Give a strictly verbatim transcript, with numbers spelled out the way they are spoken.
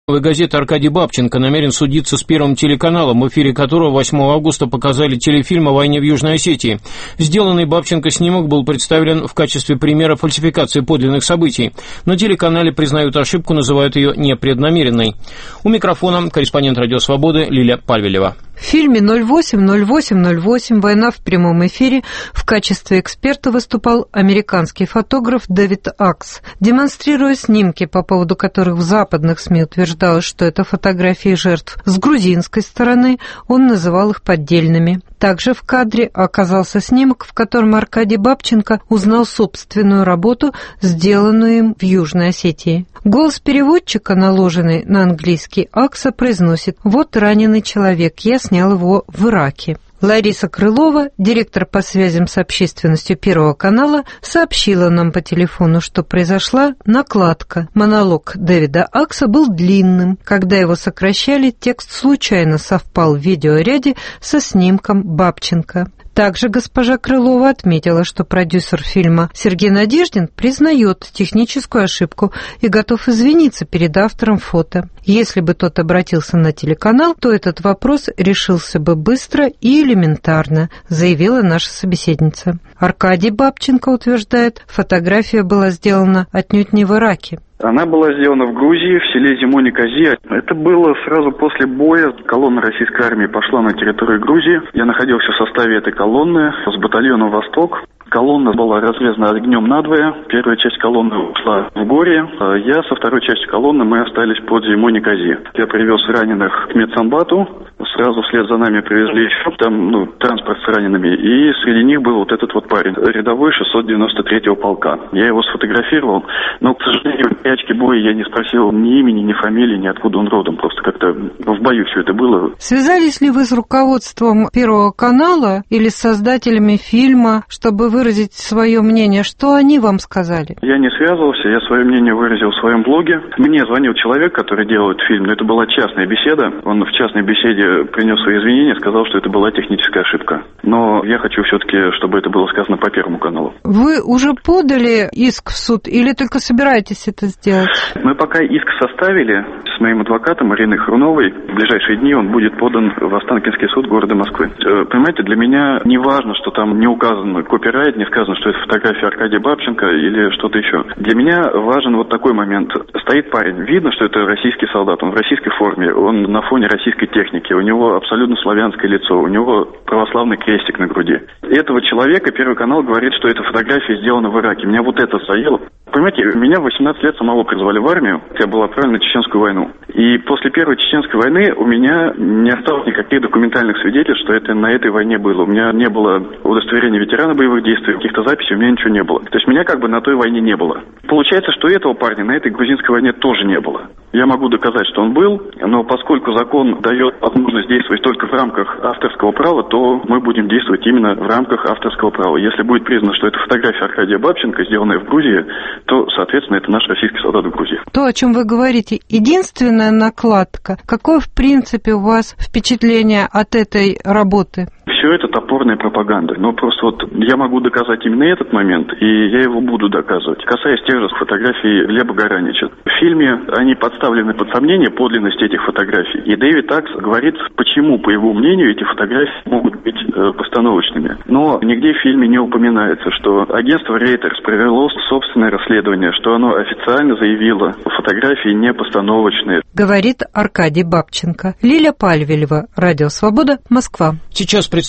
Газета Аркадий Бабченко намерен судиться с Первым телеканалом, в эфире которого восьмого августа показали телефильм о войне в Южной Осетии. Сделанный Бабченко снимок был представлен в качестве примера фальсификации подлинных событий. На телеканале признают ошибку, называют ее непреднамеренной. У микрофона корреспондент «Радио Свободы» Лиля Пальвелева. В фильме ноль восемь ноль восемь ноль восемь «Война в прямом эфире» в качестве эксперта выступал американский фотограф Дэвид Акс. Демонстрируя снимки, по поводу которых в западных СМИ утверждалось, что это фотографии жертв с грузинской стороны, он называл их поддельными. Также в кадре оказался снимок, в котором Аркадий Бабченко узнал собственную работу, сделанную им в Южной Осетии. Голос переводчика, наложенный на английский Акса, произносит: «Вот раненый человек, я снял его в Ираке». Лариса Крылова, директор по связям с общественностью Первого канала, сообщила нам по телефону, что произошла накладка. Монолог Дэвида Акса был длинным. Когда его сокращали, текст случайно совпал в видеоряде со снимком Бабченко. Также госпожа Крылова отметила, что продюсер фильма Сергей Надеждин признает техническую ошибку и готов извиниться перед автором фото. Если бы тот обратился на телеканал, то этот вопрос решился бы быстро и элементарно, заявила наша собеседница. Аркадий Бабченко утверждает, фотография была сделана отнюдь не в Ираке. Она была сделана в Грузии, в селе Зимони-Кази. Это было сразу после боя. Колонна российской армии пошла на территорию Грузии. Я находился в составе этой колонны с батальоном «Восток». Колонна была разрезана огнем надвое. Первая часть колонны ушла в горе. Я со второй частью колонны, мы остались под Зимони-Кази. Я привез раненых к медсанбату. Сразу вслед за нами привезли еще там, ну, транспорт с ранеными. И среди них был вот этот вот парень, рядовой шестьсот девяносто третьего полка. Я его сфотографировал, но, к сожалению, в очке боя я не спросил ни имени, ни фамилии, ни откуда он родом. Просто как-то в бою все это было. Связались ли вы с руководством Первого канала или с создателями фильма, чтобы выразить свое мнение? Что они вам сказали? Я не связывался, я свое мнение выразил в своем блоге. Мне звонил человек, который делает фильм, но это была частная беседа. Он в частной беседе принес свои извинения, сказал, что это была техническая ошибка. Но я хочу все-таки, чтобы это было сказано по Первому каналу. Вы уже подали иск в суд или только собираетесь это сделать? Мы пока иск составили с моим адвокатом Ириной Хруновой. В ближайшие дни он будет подан в Останкинский суд города Москвы. Понимаете, для меня не важно, что там не указан копирайт, не сказано, что это фотография Аркадия Бабченко или что-то еще. Для меня важен вот такой момент. Стоит парень, видно, что это российский солдат, он в российской форме, он на фоне российской техники, у него абсолютно славянское лицо, у него православный крестик на груди. Этого человека Первый канал говорит, что эта фотография сделана в Ираке. Меня вот это заело. Понимаете, меня в восемнадцать лет самого призвали в армию, я был отправлен на Чеченскую войну. И после Первой Чеченской войны у меня не осталось никаких документальных свидетельств, что это на этой войне было. У меня не было удостоверения ветерана боевых действий, каких-то записей у меня ничего не было. То есть меня как бы на той войне не было. Получается, что этого парня на этой грузинской войне тоже не было. Я могу доказать, что он был, но поскольку закон дает возможность действовать только в рамках авторского права, то мы будем действовать именно в рамках авторского права. Если будет признано, что это фотография Аркадия Бабченко, сделанная в Грузии, то, соответственно, это наш российский солдат в Грузии. То, о чем вы говорите, единственная накладка. Какое, в принципе, у вас впечатление от этой работы? Все это топорная пропаганда. Но просто вот я могу доказать именно этот момент, и я его буду доказывать. Касаясь тех же фотографий Глеба Горанича. В фильме они подставлены под сомнение подлинности этих фотографий. И Дэвид Акс говорит, почему, по его мнению, эти фотографии могут быть э, постановочными. Но нигде в фильме не упоминается, что агентство Reuters провело собственное расследование, что оно официально заявило, фотографии не постановочные. Говорит Аркадий Бабченко. Лиля Пальвелева, Радио Свобода, Москва. Сейчас